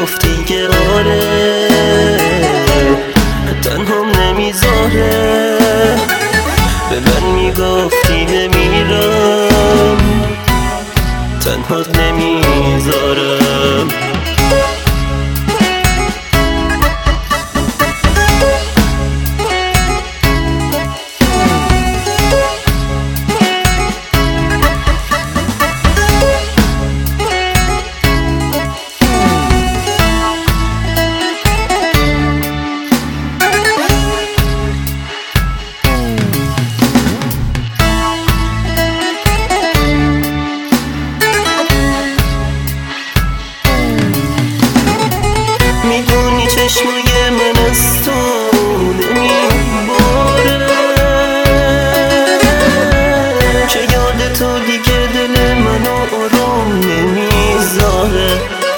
میگفتی که آره تنهام نمیذاره، به من میگفتی بمیرم تنهات نمیذارم. میدونی چشمای من از تو نمیباره، چه یاد تو دیگه دل منو آرام نمیذاره.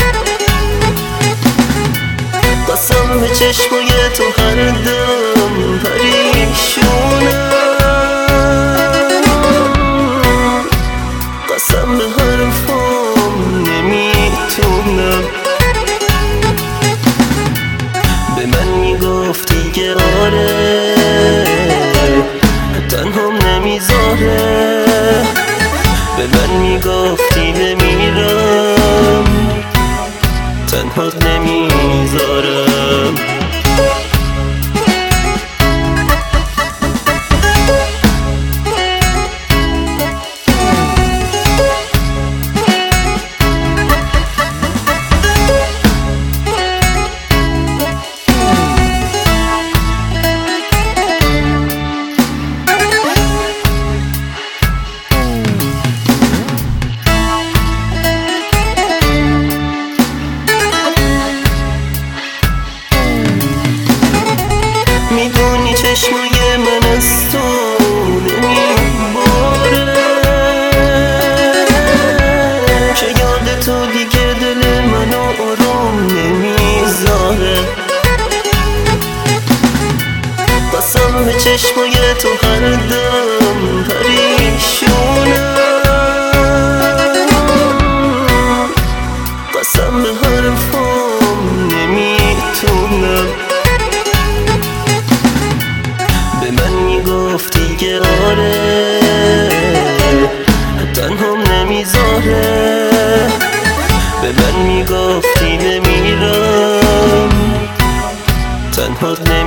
قسم به چشمای تو هر دم پریشونم، قسم به حرفام نمیتونم. به من میگفتی که آره تنهام نمیذاره، به من میگفتی بمیرم تنهات نمیذارم. میدونی چشمای من از تو نمیباره، چه یاد تو دیگه دل منو آرام نمیذاره. قسم به چشمای تو هر دم پریشونم، قسم به حرفام نمیتونم. به من میگفتی که آره تنهام نمیذاره، به من میگفتی بمیرم تنهات نمیذارم.